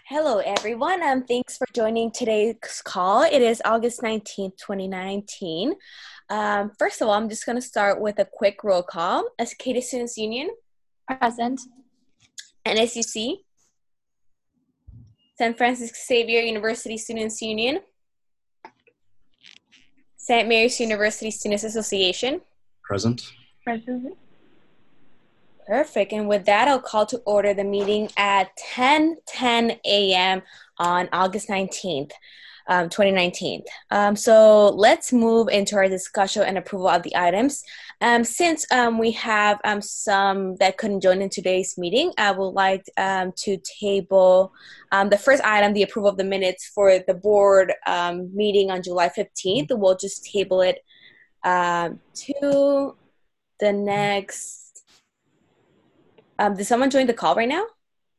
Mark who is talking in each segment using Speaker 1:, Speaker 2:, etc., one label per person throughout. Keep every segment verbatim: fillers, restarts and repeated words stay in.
Speaker 1: Hello, everyone. Um, thanks for joining today's call. It is August nineteenth, twenty nineteen. Um, first of all, I'm just going to start with a quick roll call. Acadia Students Union,
Speaker 2: Present.
Speaker 1: N S U C, San Francisco Xavier University Students Union, Saint Mary's University Students Association.
Speaker 3: Present.
Speaker 2: Present.
Speaker 1: Perfect. And with that, I'll call to order the meeting at ten ten a m on August nineteenth, um, twenty nineteen. Um, so let's move into our discussion and approval of the items. Um, since um, we have um, some that couldn't join in today's meeting, I would like um, to table um, the first item, the approval of the minutes for the board um, meeting on July fifteenth. We'll just table it um, to the next. Um, did someone join the call right now?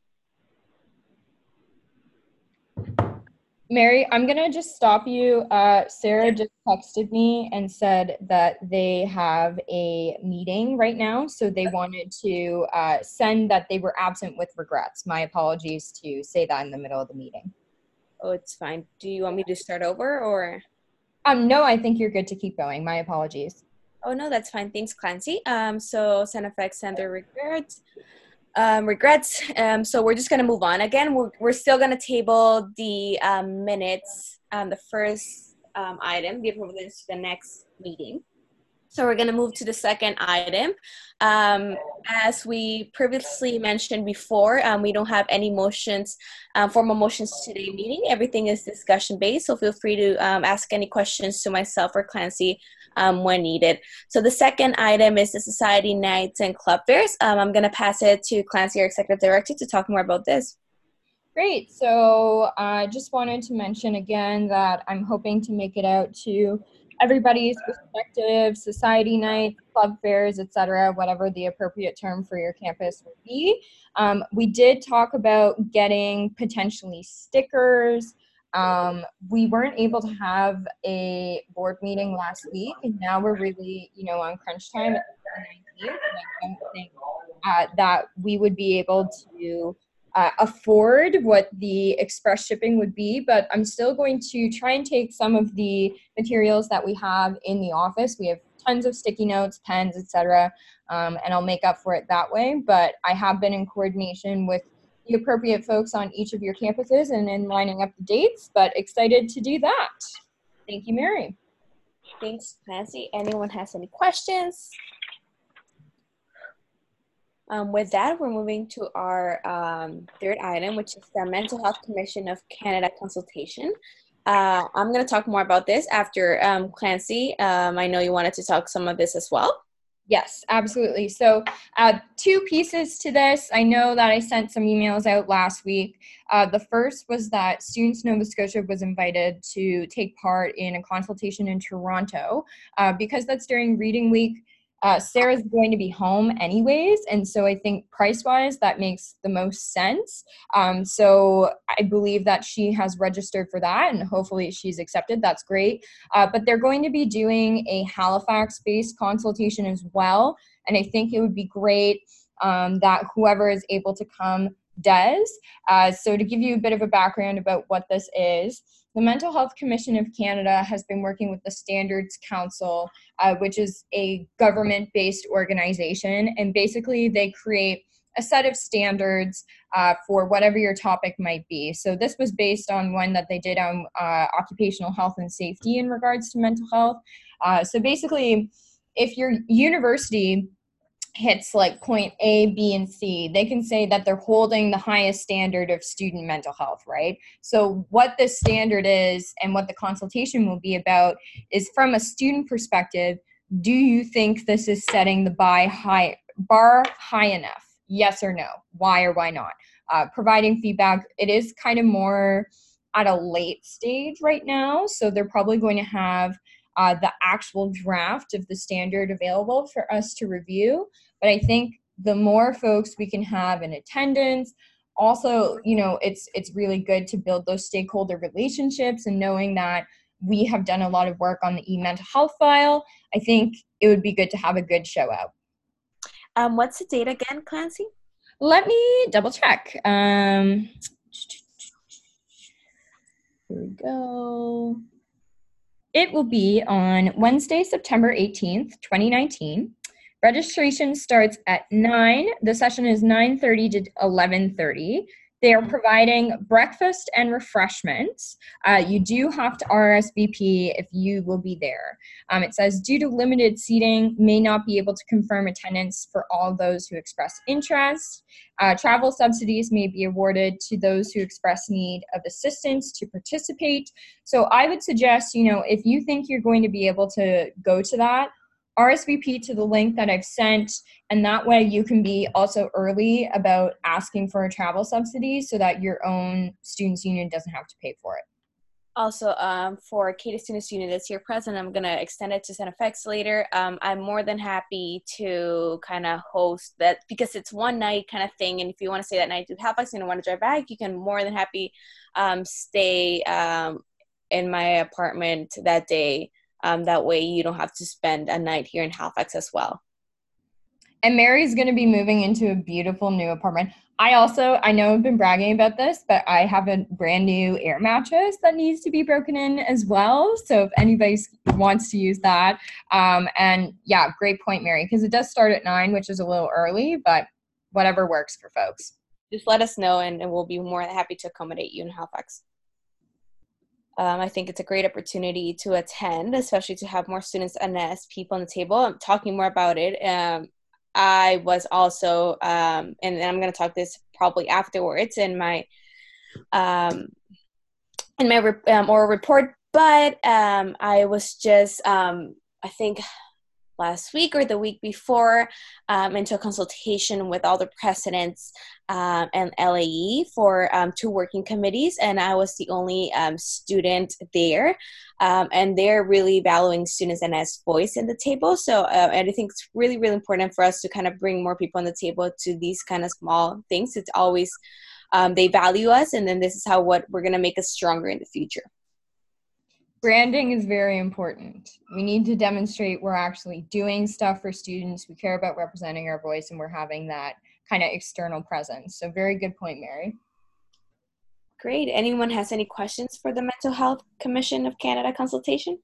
Speaker 2: Mary, I'm going to just stop you. Uh, Sarah just texted me and said that they have a meeting right now, so they wanted to uh, send that they were absent with regrets. My apologies to say that in the middle of the meeting.
Speaker 1: Oh, it's fine. Do you want me to start over or?
Speaker 2: Um, no, I think you're good to keep going. My apologies.
Speaker 1: Oh, no, that's fine. Thanks, Clancy. Um, so Santa Fe Center regrets. Um, regrets. Um, so we're just going to move on. Again, we're, we're still going to table the um, minutes, um, the first um, item, the approval to the next meeting. So we're going to move to the second item. Um, as we previously mentioned before, um, we don't have any motions, um, formal motions today meeting. Everything is discussion based, so feel free to um, ask any questions to myself or Clancy um, when needed. So the second item is the Society Nights and Club Fairs. Um, I'm going to pass it to Clancy, our Executive Director, to talk more about this.
Speaker 2: Great. So I uh, just wanted to mention again that I'm hoping to make it out to everybody's respective society nights, club fairs, et cetera, whatever the appropriate term for your campus would be. Um, we did talk about getting potentially stickers. Um, we weren't able to have a board meeting last week, and now we're really, you know, on crunch time at the nineteenth, and I don't think uh, that we would be able to Uh, afford what the express shipping would be, but I'm still going to try and take some of the materials that we have in the office. We have tons of sticky notes, pens, et cetera, um, and I'll make up for it that way. But I have been in coordination with the appropriate folks on each of your campuses and in lining up the dates, but excited to do that. Thank you, Mary.
Speaker 1: Thanks, Clancy. Anyone has any questions? Um, with that, we're moving to our um, third item, which is the Mental Health Commission of Canada consultation. Uh, I'm going to talk more about this after um, Clancy. Um, I know you wanted to talk some of this as well.
Speaker 2: Yes, absolutely. So uh, two pieces to this. I know that I sent some emails out last week. Uh, the first was that Students Nova Scotia was invited to take part in a consultation in Toronto. Uh, because that's during reading week, uh, Sarah's going to be home anyways, and so I think price-wise that makes the most sense. Um, so I believe that she has registered for that, and hopefully she's accepted. That's great. Uh, but they're going to be doing a Halifax-based consultation as well, and I think it would be great um, that whoever is able to come does. Uh, so to give you a bit of a background about what this is, the Mental Health Commission of Canada has been working with the Standards Council, uh, which is a government-based organization, and basically they create a set of standards uh, for whatever your topic might be. So this was based on one that they did on uh, occupational health and safety in regards to mental health. Uh, so basically, if your university hits like point A, B, and C, they can say that they're holding the highest standard of student mental health, right? So what this standard is and what the consultation will be about is from a student perspective, do you think this is setting the bar high, bar high enough? Yes or no? Why or why not? Uh, providing feedback, it is kind of more at a late stage right now, so they're probably going to have uh, the actual draft of the standard available for us to review. But I think the more folks we can have in attendance, also, you know, it's it's really good to build those stakeholder relationships, and knowing that we have done a lot of work on the e-mental health file, I think it would be good to have a good show out.
Speaker 1: Um, what's the date again, Clancy?
Speaker 2: Let me double check. Um, Here we go. It will be on Wednesday, September eighteenth, twenty nineteen. Registration starts at nine. The session is nine thirty to eleven thirty. They are providing breakfast and refreshments. Uh, you do have to R S V P if you will be there. Um, it says, due to limited seating, may not be able to confirm attendance for all those who express interest. Uh, travel subsidies may be awarded to those who express need of assistance to participate. So I would suggest, you know, if you think you're going to be able to go to that, R S V P to the link that I've sent, and that way you can be also early about asking for a travel subsidy so that your own students union doesn't have to pay for it.
Speaker 1: Also, um, for Acadia Students Union that's here present, I'm going to extend it to CENEFEX later. Um, I'm more than happy to kind of host that because it's one night kind of thing. And if you want to stay that night to Halifax and you want to drive back, you can more than happy um, stay um, in my apartment that day. Um, that way you don't have to spend a night here in Halifax as well.
Speaker 2: And Mary's going to be moving into a beautiful new apartment. I also, I know I've been bragging about this, but I have a brand new air mattress that needs to be broken in as well. So if anybody wants to use that. Um, and yeah, great point, Mary, because it does start at nine, which is a little early, but whatever works for folks.
Speaker 1: Just let us know and, and we'll be more than happy to accommodate you in Halifax. Um, I think it's a great opportunity to attend, especially to have more students and as people on the table. I'm talking more about it. Um, I was also, um, and, and I'm going to talk this probably afterwards in my um, in my re- um, oral report, but um, I was just, um, I think, last week or the week before um, into a consultation with all the presidents um, and L A E for um, two working committees, and I was the only um, student there, um, and they're really valuing students and as voice in the table. So uh, and I think it's really, really important for us to kind of bring more people on the table to these kind of small things. It's always, um, they value us, and then this is how what we're going to make us stronger in the future.
Speaker 2: Branding is very important. We need to demonstrate we're actually doing stuff for students. We care about representing our voice, and we're having that kind of external presence. So very good point, Mary.
Speaker 1: Great. Anyone has any questions for the Mental Health Commission of Canada consultation?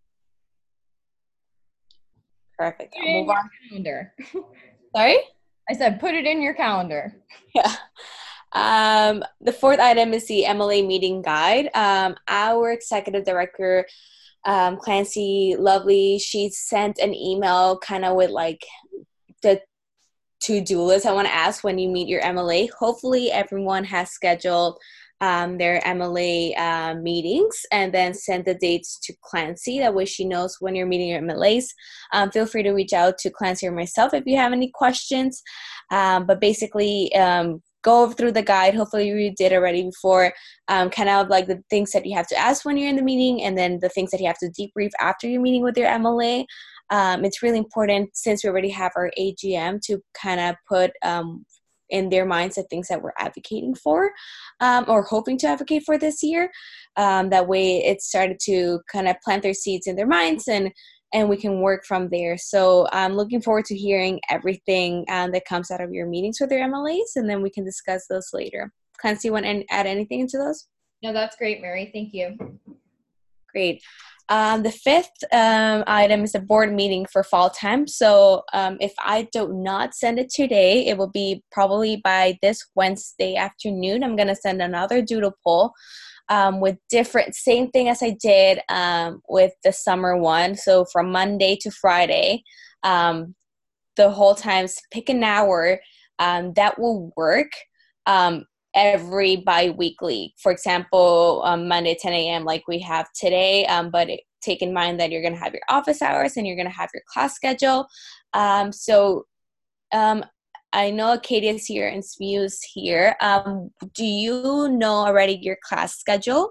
Speaker 1: Perfect. I'll move on.
Speaker 2: Calendar.
Speaker 1: Sorry?
Speaker 2: I said put it in your calendar.
Speaker 1: Yeah. Um, the fourth item is the M L A meeting guide. Um, our executive director, um, Clancy Lovely, she sent an email kind of with like the to-do list I want to ask when you meet your M L A. Hopefully everyone has scheduled um, their M L A uh, meetings and then send the dates to Clancy. That way she knows when you're meeting your M L As. Um, feel free to reach out to Clancy or myself if you have any questions. Um, but basically, um, go through the guide. Hopefully you did already before, um, kind of like the things that you have to ask when you're in the meeting and then the things that you have to debrief after your meeting with your M L A. Um, it's really important since we already have our A G M to kind of put um, in their minds the things that we're advocating for um, or hoping to advocate for this year. Um, that way it started to kind of plant their seeds in their minds and and we can work from there. So I'm looking forward to hearing everything um, that comes out of your meetings with your M L As, and then we can discuss those later. Clancy, you want to add anything into those?
Speaker 2: No, that's great, Mary. Thank you.
Speaker 1: Great. Um, the fifth um, item is a board meeting for fall time. So um, if I do not send it today, it will be probably by this Wednesday afternoon. I'm going to send another doodle poll Um, with different, same thing as I did um, with the summer one. So from Monday to Friday, um, the whole time, pick an hour um, that will work um, every bi-weekly. For example, um, Monday ten a.m. like we have today, um, but it, take in mind that you're going to have your office hours and you're going to have your class schedule. Um, so um, I know Acadia's here and S M U's here. Um, do you know already your class schedule?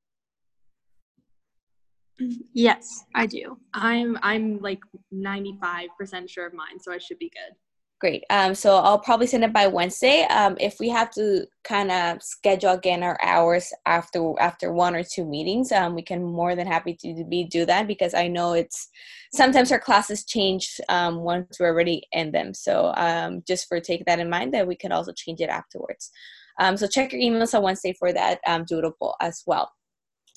Speaker 3: Yes, I do. I'm I'm like ninety-five percent sure of mine, so I should be good.
Speaker 1: Great. Um, so I'll probably send it by Wednesday. Um, if we have to kind of schedule again our hours after after one or two meetings, um, we can more than happy to be do that because I know it's sometimes our classes change um, once we're already in them. So um, just for take that in mind that we can also change it afterwards. Um, so check your emails on Wednesday for that um, doodle poll as well.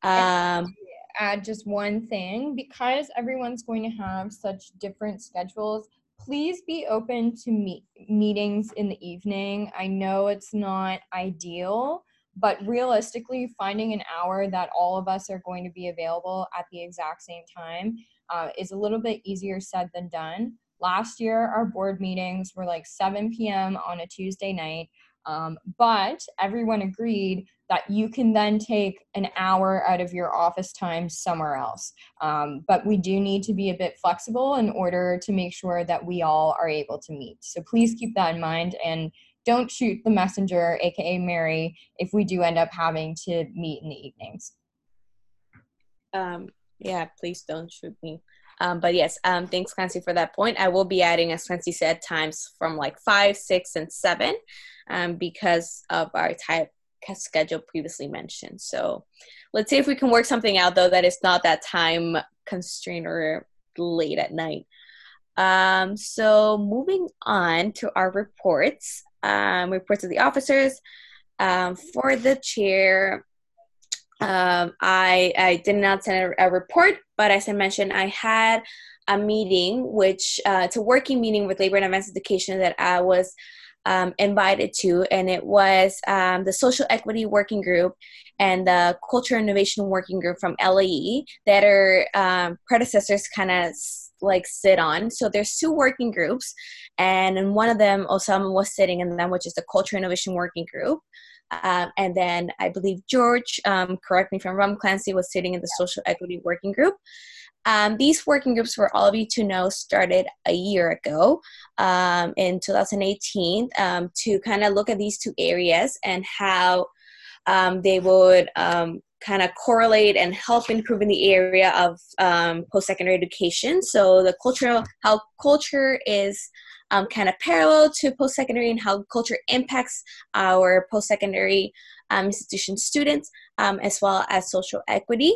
Speaker 1: Um,
Speaker 2: Add just one thing, because everyone's going to have such different schedules, please be open to meet meetings in the evening. I know it's not ideal, but realistically, finding an hour that all of us are going to be available at the exact same time uh, is a little bit easier said than done. Last year, our board meetings were like seven p.m. on a Tuesday night, um, but everyone agreed that you can then take an hour out of your office time somewhere else. Um, but we do need to be a bit flexible in order to make sure that we all are able to meet. So please keep that in mind, and don't shoot the messenger, aka Mary, if we do end up having to meet in the evenings.
Speaker 1: um, yeah, please don't shoot me. Um, but yes, um, thanks, Clancy, for that point. I will be adding, as Clancy said, times from like five, six, and seven um, because of our type schedule previously mentioned. So let's see if we can work something out, though, that is not that time constraint or late at night. Um, so moving on to our reports, um, reports of the officers. Um, for the chair, um, I, I did not send a, a report, but as I mentioned, I had a meeting, which uh, it's a working meeting with Labor and Advanced Education that I was um, invited to, and it was um, the Social Equity Working Group and the Culture Innovation Working Group from L A E that are um, predecessors kind of like sit on. So there's two working groups, and in one of them, Osama was sitting in them, which is the Culture Innovation Working Group. Um, and then I believe George, um, correct me if I'm wrong, Clancy was sitting in the Social Equity Working Group. Um, these working groups, for all of you to know, started a year ago um, in two thousand eighteen um, to kind of look at these two areas and how um, they would um, kind of correlate and help improve in the area of um, post-secondary education. So the cultural, how culture is um, kind of parallel to post-secondary and how culture impacts our post-secondary um, institution students, um, as well as social equity.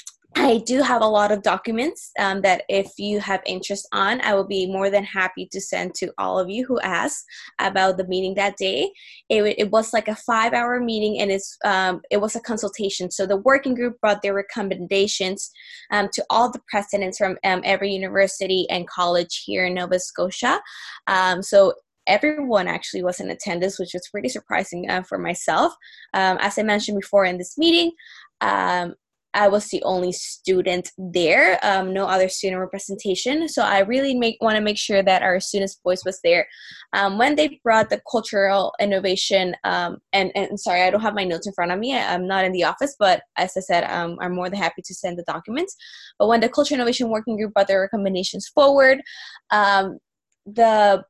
Speaker 1: I do have a lot of documents um, that if you have interest on, I will be more than happy to send to all of you who asked about the meeting that day. It, it was like a five hour meeting, and it's um, it was a consultation. So the working group brought their recommendations um, to all the presidents from um, every university and college here in Nova Scotia. Um, so everyone actually was in attendance, which was pretty surprising uh, for myself. Um, as I mentioned before in this meeting, um, I was the only student there, um, no other student representation. So I really make want to make sure that our students' voice was there. Um, when they brought the cultural innovation, um, and, and sorry, I don't have my notes in front of me. I, I'm not in the office, but as I said, um, I'm more than happy to send the documents. But when the Cultural Innovation Working Group brought their recommendations forward, um, the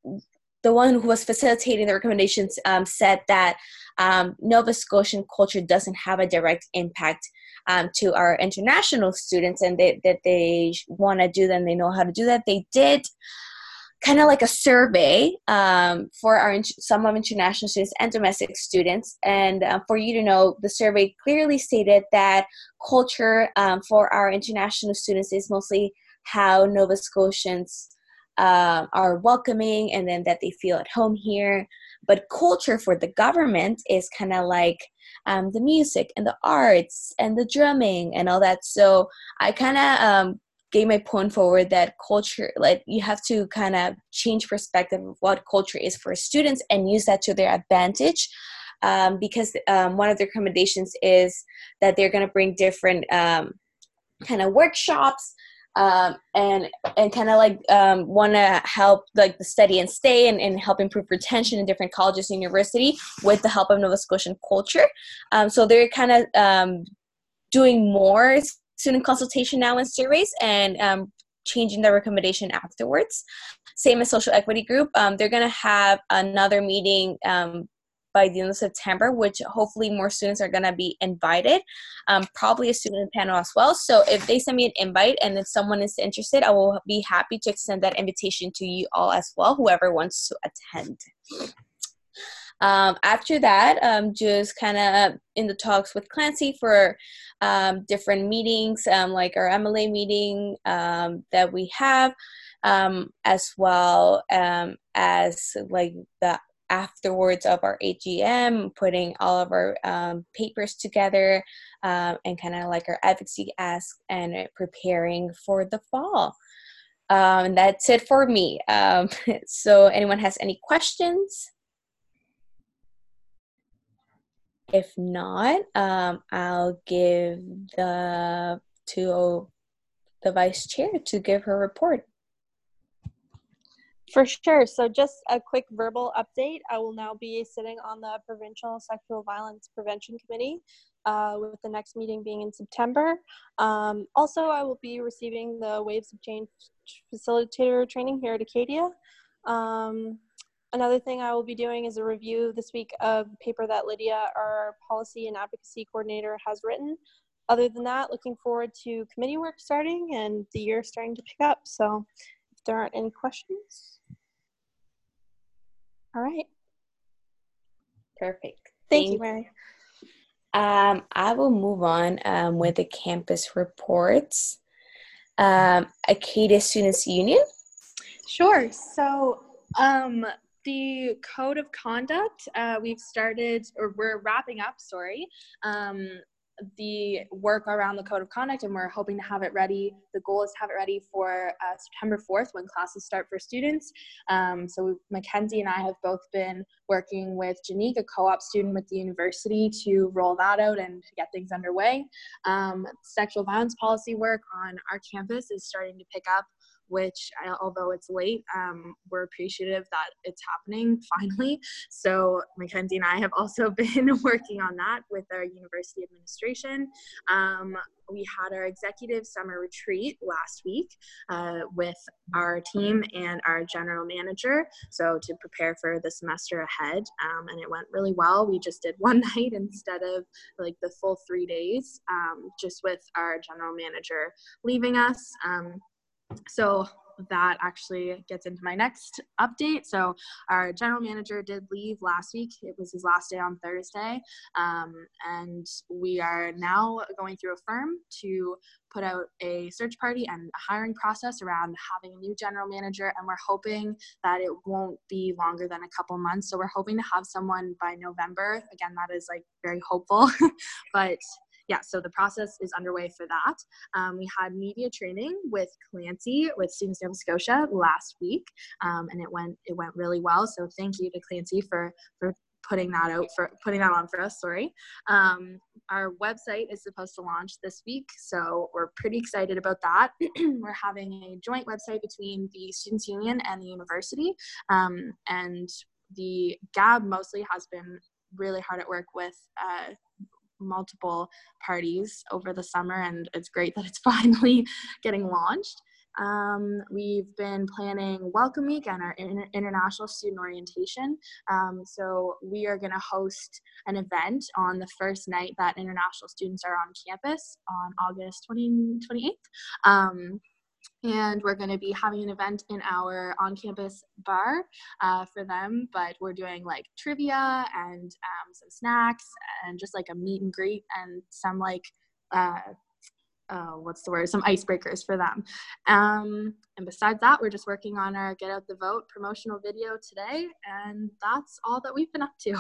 Speaker 1: the one who was facilitating the recommendations um, said that um, Nova Scotian culture doesn't have a direct impact um, to our international students, and they, that they want to do that and they know how to do that. They did kind of like a survey um, for our some of international students and domestic students. And uh, for you to know, the survey clearly stated that culture um, for our international students is mostly how Nova Scotians Uh, are welcoming, and then that they feel at home here. But culture for the government is kind of like um, the music and the arts and the drumming and all that. So I kind of um, gave my point forward that culture, like you have to kind of change perspective of what culture is for students and use that to their advantage. Um, because um, one of the recommendations is that they're going to bring different um, kind of workshops Um, and and kind of like um, want to help like the study and stay and, and help improve retention in different colleges and university with the help of Nova Scotian culture. Um, so they're kind of um, doing more student consultation now in surveys and um, changing the recommendation afterwards. Same as Social Equity Group. Um, they're going to have another meeting um, by the end of September, which hopefully more students are going to be invited, um, probably a student panel as well. So if they send me an invite and if someone is interested, I will be happy to extend that invitation to you all as well, whoever wants to attend. Um, after that, um, just kind of in the talks with Clancy for um, different meetings, um, like our M L A meeting um, that we have, um, as well um, as like the afterwards of our A G M, putting all of our um, papers together, um, and kind of like our advocacy ask and preparing for the fall. Um, that's it for me. Um, so anyone has any questions? If not, um, I'll give the to the vice chair to give her report.
Speaker 4: For sure. So just a quick verbal update. I will now be sitting on the Provincial Sexual Violence Prevention Committee, uh, with the next meeting being in September. Um, also, I will be receiving the Waves of Change Facilitator training here at Acadia. Um, another thing I will be doing is a review this week of the paper that Lydia, our policy and advocacy coordinator, has written. Other than that, looking forward to committee work starting and the year starting to pick up. So if there aren't any questions. All right.
Speaker 1: Perfect.
Speaker 4: Thank, Thank you, Mary.
Speaker 1: Um, I will move on um, with the campus reports. Um, Acadia Students Union.
Speaker 3: Sure. So um, the code of conduct, uh, we've started, or we're wrapping up, sorry, um, the work around the code of conduct, and we're hoping to have it ready. The goal is to have it ready for uh, September fourth when classes start for students. Um, so we, Mackenzie and I have both been working with Janique, a co-op student with the university, to roll that out and to get things underway. Um, sexual violence policy work on our campus is starting to pick up, which, although it's late, um, we're appreciative that it's happening finally. So Mackenzie and I have also been working on that with our university administration. Um, we had our executive summer retreat last week uh, with our team and our general manager, so to prepare for the semester ahead, um, and it went really well. We just did one night instead of like the full three days, um, just with our general manager leaving us. Um, So that actually gets into my next update. So our general manager did leave last week. It was his last day on Thursday. Um, and we are now going through a firm to put out a search party and a hiring process around having a new general manager. And we're hoping that it won't be longer than a couple months. So we're hoping to have someone by November. Again, that is like very hopeful, but yeah, so the process is underway for that. Um, we had media training with Clancy with Students Nova Scotia last week, um, and it went it went really well. So thank you to Clancy for for putting that out for putting that on for us. Sorry. Um, our website is supposed to launch this week, so we're pretty excited about that. We're having a joint website between the Students Union and the university, um, and the G A B mostly has been really hard at work with uh, multiple parties over the summer, and it's great that it's finally getting launched. Um, we've been planning Welcome Week and our inter- international student orientation. Um, so we are going to host an event on the first night that international students are on campus on August twentieth, twenty-eighth. Um, And we're going to be having an event in our on-campus bar uh, for them, but we're doing like trivia and um, some snacks and just like a meet and greet and some like, uh, uh, what's the word, some icebreakers for them. Um, and besides that, we're just working on our Get Out the Vote promotional video today, and that's all that we've been up to.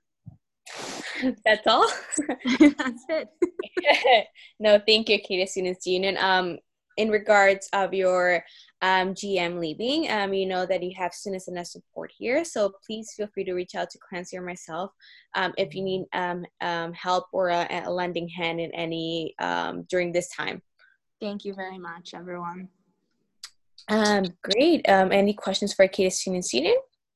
Speaker 1: That's all?
Speaker 3: That's it.
Speaker 1: No, thank you, Acadia Students Union. Um, in regards of your um, G M leaving, um, you know that you have students and support here, so please feel free to reach out to Clancy or myself um, if you need um, um, help or a, a lending hand in any um, during this time.
Speaker 3: Thank you very much, everyone.
Speaker 1: Um, great. Um, any questions for Acadia Students Union?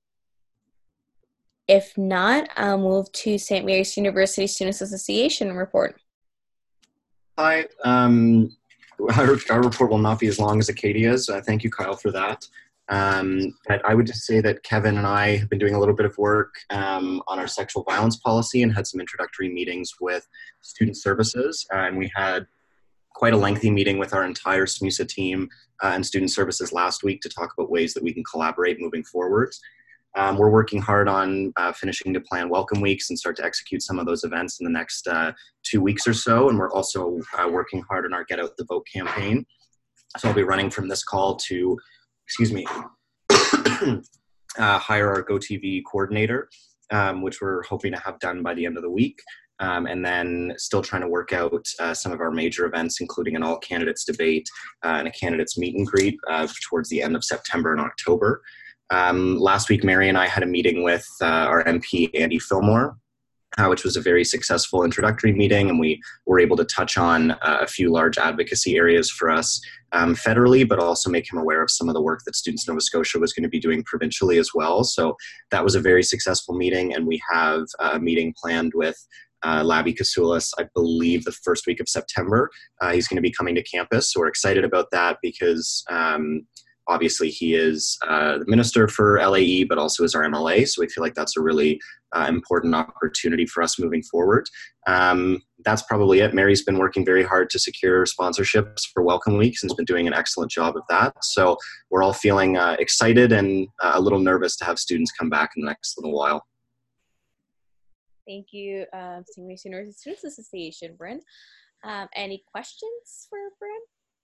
Speaker 1: If not, I'll move to Saint Mary's University Students Association report.
Speaker 5: Hi. Um, Our, our report will not be as long as Acadia's. Uh, thank you, Kyle, for that. Um, but I would just say that Kevin and I have been doing a little bit of work um, on our sexual violence policy and had some introductory meetings with student services. Uh, and we had quite a lengthy meeting with our entire S M U S A team uh, and student services last week to talk about ways that we can collaborate moving forward. Um, we're working hard on uh, finishing to plan welcome weeks and start to execute some of those events in the next uh, two weeks or so. And we're also uh, working hard on our Get Out the Vote campaign. So I'll be running from this call to, excuse me, uh, hire our GoTV coordinator, um, which we're hoping to have done by the end of the week. Um, and then still trying to work out uh, some of our major events, including an all candidates debate uh, and a candidates meet and greet uh, towards the end of September and October. Um, last week, Mary and I had a meeting with uh, our M P, Andy Fillmore, uh, which was a very successful introductory meeting, and we were able to touch on uh, a few large advocacy areas for us um, federally, but also make him aware of some of the work that Students Nova Scotia was going to be doing provincially as well. So that was a very successful meeting, and we have a meeting planned with Uh, Labi Kasulis, I believe the first week of September. Uh, he's going to be coming to campus, so we're excited about that because um, obviously he is uh, the minister for L A E, but also is our M L A, so we feel like that's a really uh, important opportunity for us moving forward. Um, that's probably it. Mary's been working very hard to secure sponsorships for Welcome Weeks and has been doing an excellent job of that. So we're all feeling uh, excited and uh, a little nervous to have students come back in the next little while.
Speaker 1: Thank you, uh, Saint Mary's University Students Association, Bryn. Um, any questions for Bryn?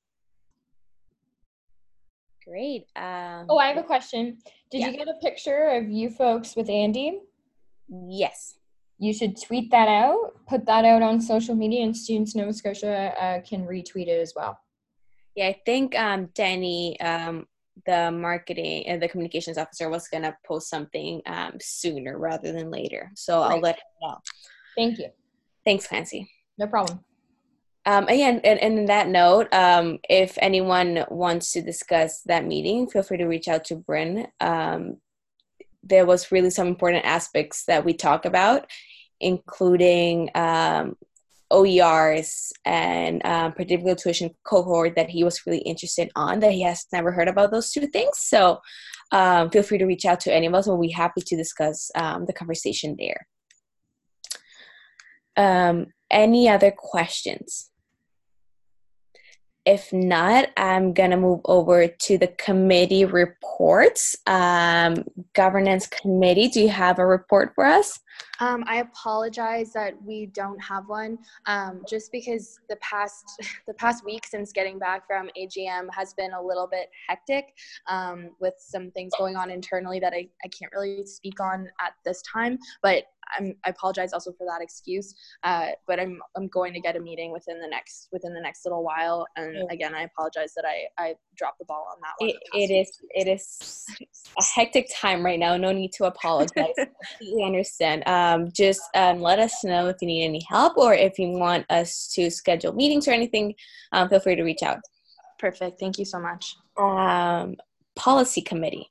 Speaker 1: Great. Um,
Speaker 2: Oh, I have a question. Did
Speaker 1: yeah.
Speaker 2: you get a picture of you folks with Andy?
Speaker 1: Yes.
Speaker 2: You should tweet that out, put that out on social media, and Students Nova Scotia uh, can retweet it as well.
Speaker 1: Yeah, I think um, Danny, um, the marketing and the communications officer, was going to post something um, sooner rather than later. So
Speaker 2: Right.
Speaker 1: I'll let him know.
Speaker 2: Thank you.
Speaker 1: Thanks, Clancy.
Speaker 2: No problem.
Speaker 1: Um, again, and, and in that note, um, if anyone wants to discuss that meeting, feel free to reach out to Bryn. Um, there was really some important aspects that we talk about, including um, O E Rs and um, particular tuition cohort that he was really interested on, that he has never heard about those two things. So um, feel free to reach out to any of us. We'll be happy to discuss um, the conversation there. Um, any other questions? If not, I'm going to move over to the committee reports. Um, governance committee, do you have a report for us?
Speaker 3: Um, I apologize that we don't have one, um, just because the past the past week since getting back from A G M has been a little bit hectic um, with some things going on internally that I, I can't really speak on at this time, but I'm, I apologize also for that excuse, uh, but I'm I'm going to get a meeting within the next within the next little while, and again, I apologize that I, I dropped the ball on that one.
Speaker 1: It, it is it is a hectic time right now. No need to apologize. I completely understand. Um, just um, let us know if you need any help or if you want us to schedule meetings or anything. Um, feel free to reach out.
Speaker 3: Perfect. Thank you so much.
Speaker 1: Um, policy committee.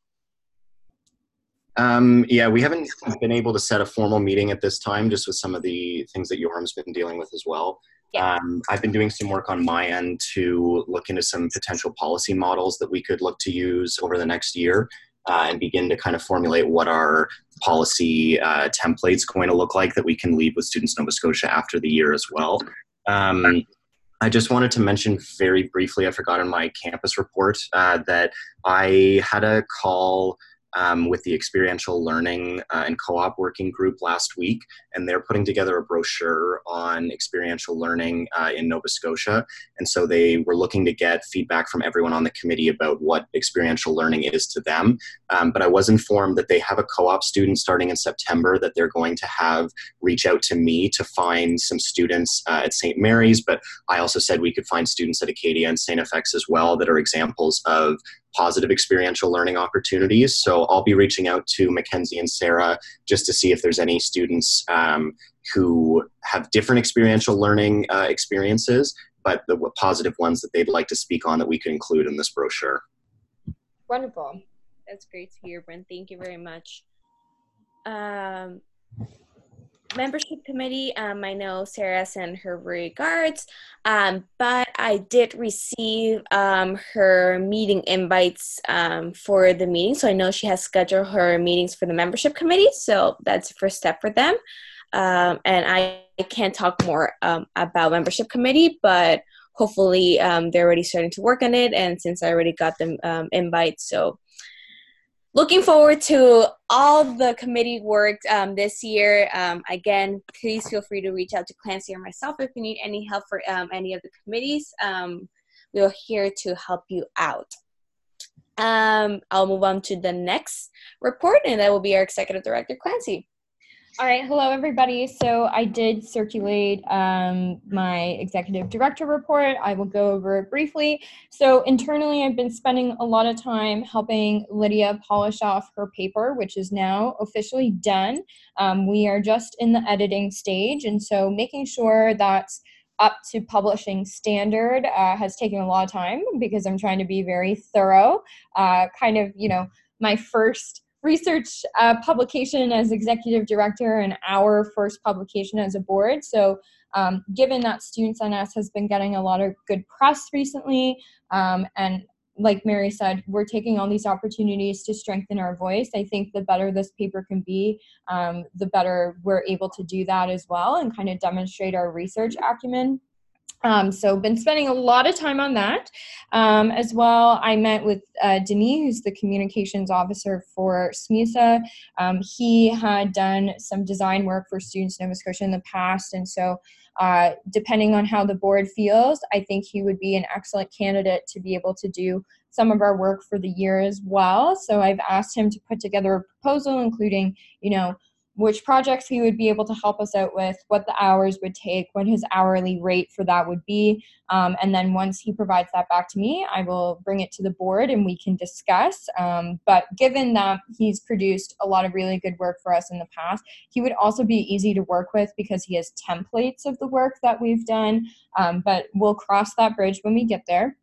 Speaker 5: Um, yeah, we haven't been able to set a formal meeting at this time, just with some of the things that Yoram's been dealing with as well.
Speaker 1: Yeah.
Speaker 5: Um, I've been doing some work on my end to look into some potential policy models that we could look to use over the next year uh, and begin to kind of formulate what our policy uh, template's going to look like that we can leave with Students Nova Scotia after the year as well. Um, I just wanted to mention very briefly, I forgot in my campus report, uh, that I had a call Um, with the experiential learning uh, and co-op working group last week, and they're putting together a brochure on experiential learning uh, in Nova Scotia. And so they were looking to get feedback from everyone on the committee about what experiential learning is to them. Um, but I was informed that they have a co-op student starting in September that they're going to have reach out to me to find some students uh, at Saint Mary's, but I also said we could find students at Acadia and Saint F X as well that are examples of positive experiential learning opportunities. So I'll be reaching out to Mackenzie and Sarah just to see if there's any students um, who have different experiential learning uh, experiences, but the positive ones that they'd like to speak on that we could include in this brochure.
Speaker 2: Wonderful.
Speaker 1: That's great to hear, Brent. Thank you very much. Um, membership committee, um, I know Sarah sent her regards, um, but I did receive um, her meeting invites um, for the meeting. So I know she has scheduled her meetings for the membership committee. So that's the first step for them. Um, and I, I can't talk more um, about membership committee, but hopefully um, they're already starting to work on it. And since I already got them um, invites, so looking forward to all the committee work um, this year. Um, again, please feel free to reach out to Clancy or myself if you need any help for um, any of the committees. Um, we're here to help you out. Um, I'll move on to the next report, and that will be our Executive Director, Clancy.
Speaker 2: All right, hello everybody. So I did circulate um, my executive director report. I will go over it briefly. So internally, I've been spending a lot of time helping Lydia polish off her paper, which is now officially done. Um, we are just in the editing stage, and so making sure that's up to publishing standard uh, has taken a lot of time because I'm trying to be very thorough. Uh, kind of, you know, my first research uh, publication as executive director and our first publication as a board. So um, given that Students N S has been getting a lot of good press recently, um, and like Mary said, we're taking all these opportunities to strengthen our voice. I think the better this paper can be, um, the better we're able to do that as well and kind of demonstrate our research acumen. Um, so been spending a lot of time on that. Um, as well, I met with uh, Denis, who's the communications officer for S M U S A. Um, he had done some design work for Students Nova Scotia in the past, and so uh, depending on how the board feels, I think he would be an excellent candidate to be able to do some of our work for the year as well. So I've asked him to put together a proposal, including, you know, which projects he would be able to help us out with, what the hours would take, what his hourly rate for that would be. Um, and then once he provides that back to me, I will bring it to the board and we can discuss. Um, but given that he's produced a lot of really good work for us in the past, he would also be easy to work with because he has templates of the work that we've done. Um, but we'll cross that bridge when we get there.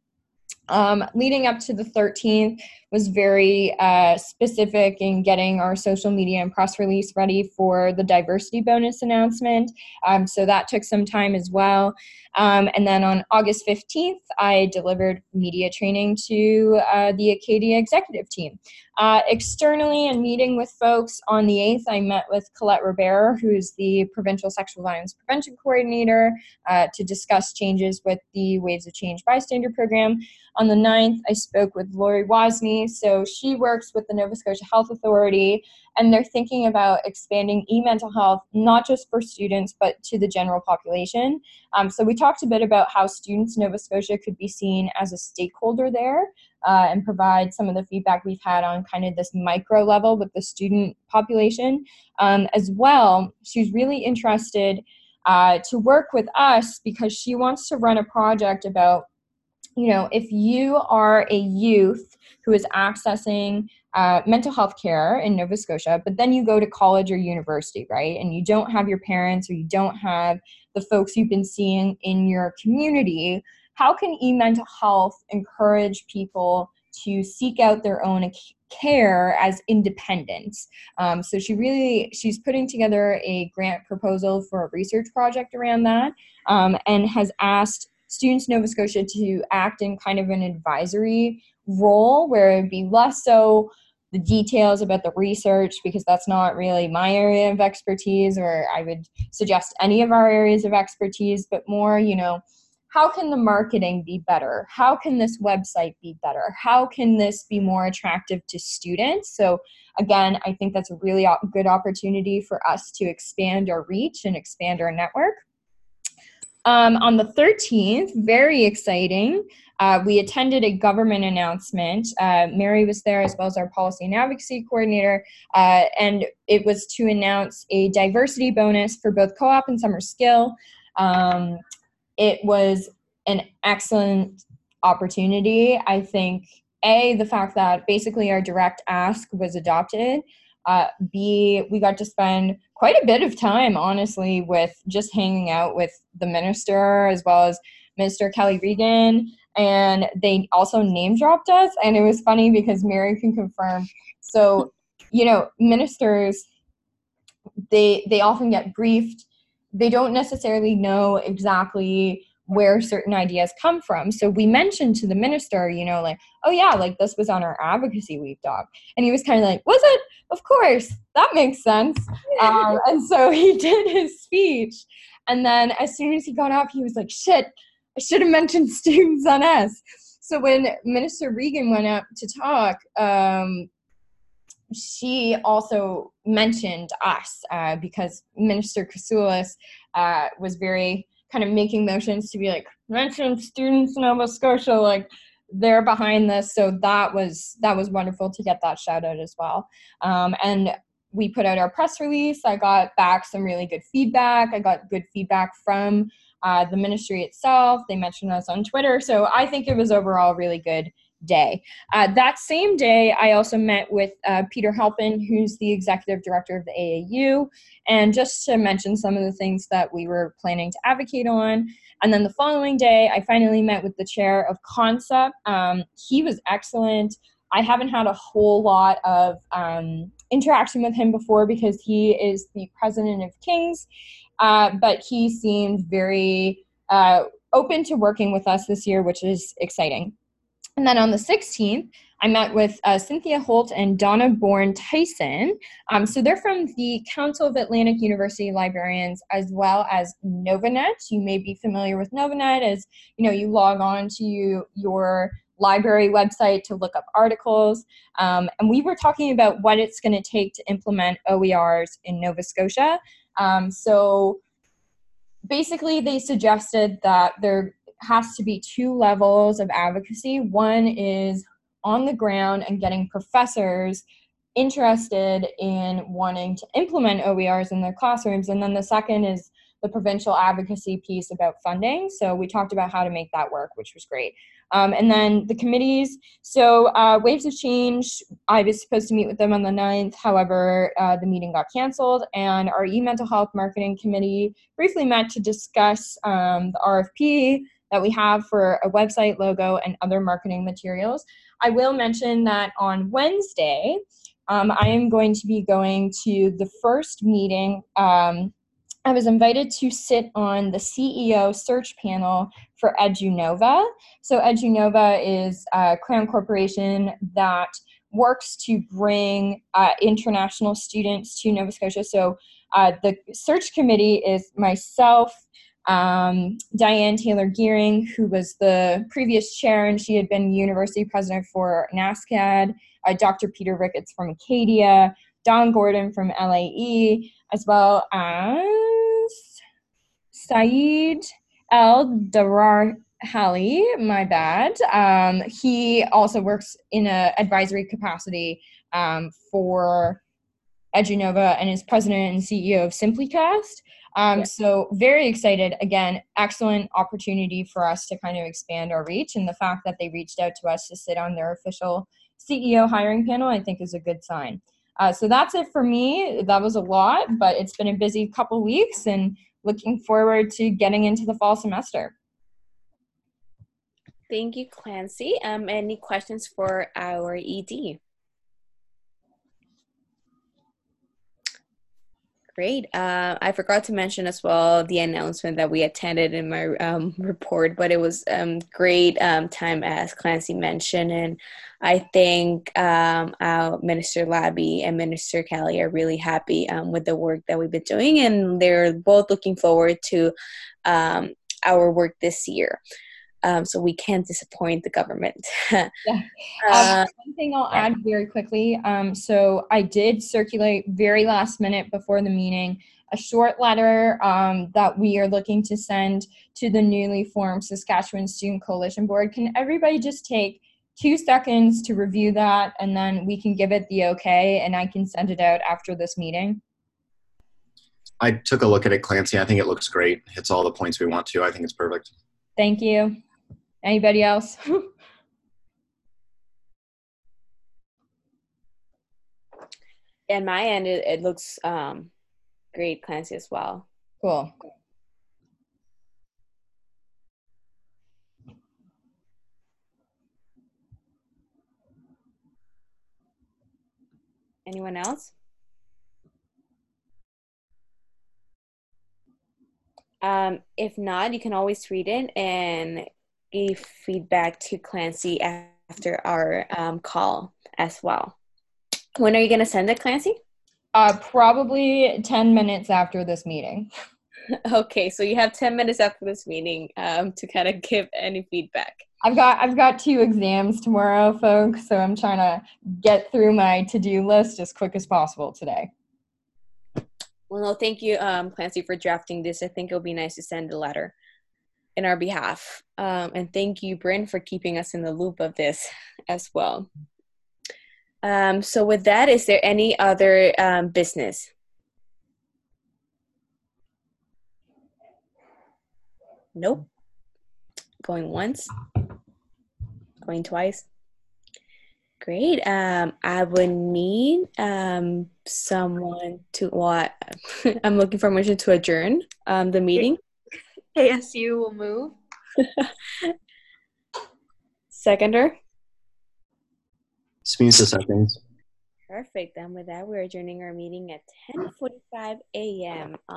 Speaker 2: Um, leading up to the thirteenth was very uh, specific in getting our social media and press release ready for the diversity bonus announcement. Um, so that took some time as well. Um, and then on August fifteenth, I delivered media training to uh, the Acadia executive team. Uh, externally and meeting with folks on the eighth, I met with Colette Rivera, who's the Provincial Sexual Violence Prevention Coordinator, uh, to discuss changes with the Waves of Change bystander program. On the ninth, I spoke with Lori Wozni. So she works with the Nova Scotia Health Authority, and they're thinking about expanding e-mental health, not just for students, but to the general population. Um, so we talked a bit about how Students Nova Scotia could be seen as a stakeholder there uh, and provide some of the feedback we've had on kind of this micro level with the student population. Um, as well, she's really interested uh, to work with us because she wants to run a project about, you know, if you are a youth who is accessing uh, mental health care in Nova Scotia, but then you go to college or university, right, and you don't have your parents or you don't have the folks you've been seeing in your community, how can e-mental health encourage people to seek out their own care as independents? Um, so she really, she's putting together a grant proposal for a research project around that, um, and has asked Students Nova Scotia to act in kind of an advisory role where it'd be less so the details about the research, because that's not really my area of expertise, or I would suggest any of our areas of expertise, but more, you know, how can the marketing be better? How can this website be better? How can this be more attractive to students? So again, I think that's a really good opportunity for us to expand our reach and expand our network. Um, on the thirteenth, very exciting, uh, we attended a government announcement. Uh, Mary was there as well as our policy and advocacy coordinator, uh, and it was to announce a diversity bonus for both co-op and summer skill. Um, it was an excellent opportunity. I think, A, the fact that basically our direct ask was adopted. Uh, B, we got to spend quite a bit of time, honestly, with just hanging out with the minister as well as Minister Kelly Regan, and they also name dropped us, and it was funny because Mary can confirm. So, you know, ministers, they they often get briefed. They don't necessarily know exactly where certain ideas come from. So we mentioned to the minister, you know, like, oh yeah, like this was on our advocacy week doc. And he was kind of like, was it? Of course, that makes sense. Um, and so he did his speech. And then as soon as he got off, he was like, shit, I should have mentioned Students N S. So when Minister Regan went up to talk, um, she also mentioned us uh, because Minister Kasoulis uh, was very kind of making motions to be like, mention Students Nova Scotia, like they're behind this. So that was, that was wonderful to get that shout out as well. Um, and we put out our press release. I got back some really good feedback. I got good feedback from uh, the ministry itself. They mentioned us on Twitter. So I think it was overall really good day. Uh, that same day, I also met with uh, Peter Halpin, who's the executive director of the A A U, and just to mention some of the things that we were planning to advocate on. And then the following day, I finally met with the chair of Concept. Um, he was excellent. I haven't had a whole lot of um, interaction with him before because he is the president of King's, uh, but he seemed very uh, open to working with us this year, which is exciting. And then on the sixteenth, I met with uh, Cynthia Holt and Donna Bourne Tyson. Um, so they're from the Council of Atlantic University Librarians as well as Novanet. You may be familiar with Novanet as, you know, you log on to you, your library website to look up articles. Um, and we were talking about what it's going to take to implement O E Rs in Nova Scotia. Um, so basically they suggested that there has to be two levels of advocacy. One is on the ground and getting professors interested in wanting to implement O E Rs in their classrooms. And then the second is the provincial advocacy piece about funding. So we talked about how to make that work, which was great. Um, and then the committees. So uh, Waves of Change, I was supposed to meet with them on the ninth. However, uh, the meeting got canceled. And our e-mental health marketing committee briefly met to discuss um, the R F P that we have for a website logo and other marketing materials. I will mention that on Wednesday, um, I am going to be going to the first meeting. Um, I was invited to sit on the C E O search panel for EduNova. So EduNova is a Crown Corporation that works to bring uh, international students to Nova Scotia. So uh, the search committee is myself, Um, Diane Taylor-Gearing, who was the previous chair, and she had been university president for NASCAD, uh, Doctor Peter Ricketts from Acadia, Don Gordon from L A E, as well as Saeed El-Darahali, my bad. Um, he also works in an advisory capacity um, for EduNova and is president and C E O of Simplycast. Um, yeah. So very excited. Again, excellent opportunity for us to kind of expand our reach, and the fact that they reached out to us to sit on their official C E O hiring panel, I think is a good sign. Uh, so that's it for me. That was a lot, but it's been a busy couple weeks and looking forward to getting into the fall semester.
Speaker 1: Thank you, Clancy. Um, any questions for our E D? Great. Uh, I forgot to mention as well the announcement that we attended in my um, report, but it was um, great um, time, as Clancy mentioned. And I think um, our Minister Labby and Minister Kelly are really happy um, with the work that we've been doing, and they're both looking forward to um, our work this year. Um, so we can't disappoint the government.
Speaker 2: yeah.
Speaker 1: uh,
Speaker 2: um, one thing I'll yeah. add very quickly. Um, so I did circulate very last minute before the meeting a short letter um, that we are looking to send to the newly formed Saskatchewan Student Coalition Board. Can everybody just take two seconds to review that, and then we can give it the okay, and I can send it out after this meeting?
Speaker 5: I took a look at it, Clancy. I think it looks great. Hits all the points we want to. I think it's perfect.
Speaker 2: Thank you. Anybody else?
Speaker 1: And my end, it, it looks um, great, Clancy, as well.
Speaker 2: Cool.
Speaker 1: Anyone else? Um, if not, you can always read it and give feedback to Clancy after our um, call as well. When are you going to send it, Clancy?
Speaker 2: Uh, probably ten minutes after this meeting.
Speaker 1: Okay, so you have ten minutes after this meeting um, to kind of give any feedback.
Speaker 2: I've got I've got two exams tomorrow, folks, so I'm trying to get through my to-do list as quick as possible today.
Speaker 1: Well, no, thank you, um, Clancy, for drafting this. I think it'll be nice to send a letter. in our behalf. Um, and thank you, Bryn, for keeping us in the loop of this as well. Um, so with that, is there any other um, business? Nope. Going once? Going twice? Great. Um, I would need um, someone to, what? I'm looking for motion to adjourn um, the meeting.
Speaker 3: A S U will move.
Speaker 1: Seconder?
Speaker 5: Smith, seconds.
Speaker 1: Perfect. Then with that, we're adjourning our meeting at ten forty-five a m